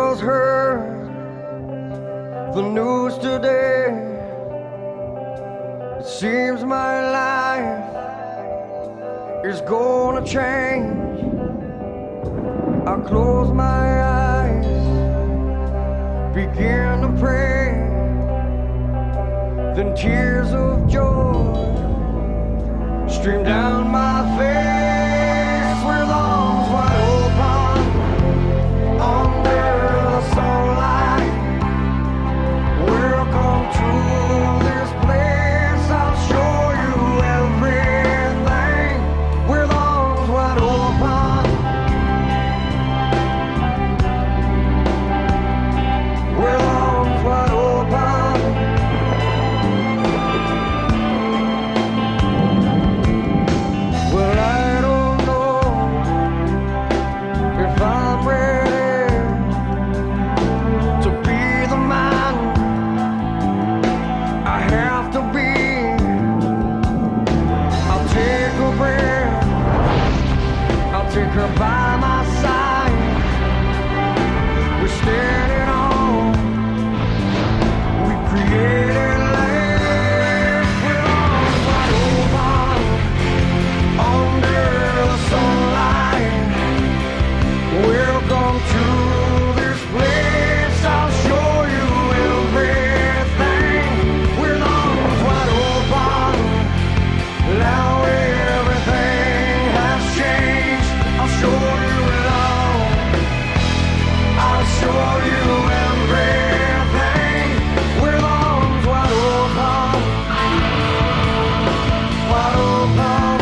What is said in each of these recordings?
just heard the news today. It seems my life is gonna change. I close my eyes, begin to pray, then tears of joy stream down my face with arms wide open under the sunlight. Welcome to this place, I'll show you everything with arms wide open. With arms wide open. Well, I don't know if I'm ready to be the man I have to be. I'll take a breath, I'll take her by my side. We're standing on, we created life with arms wide open under the sunlight. Welcome to this place, I'll show you everything with arms wide open. Now everything has changed, I'll show you love, I'll show you everything with arms wide open. Wide open.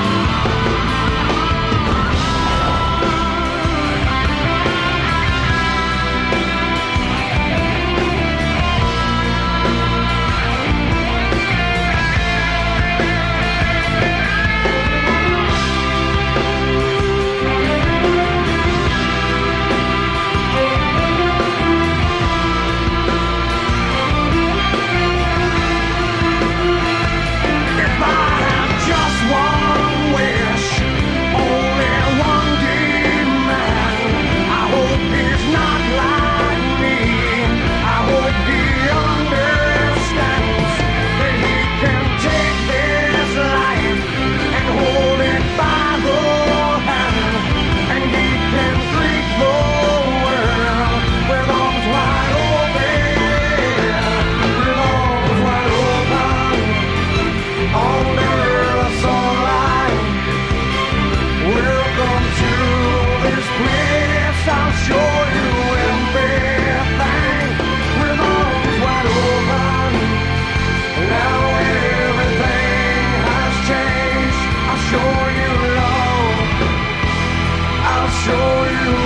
If I have just one wish, only one demand, I hope he's not like me. I hope he understands that he can take this life and hold it by the hand, and he can greet the world with arms wide open, with arms wide open. Under the sunlight, welcome to this place, I'll show you everything with arms wide open. Now everything has changed, I'll show you love, I'll show you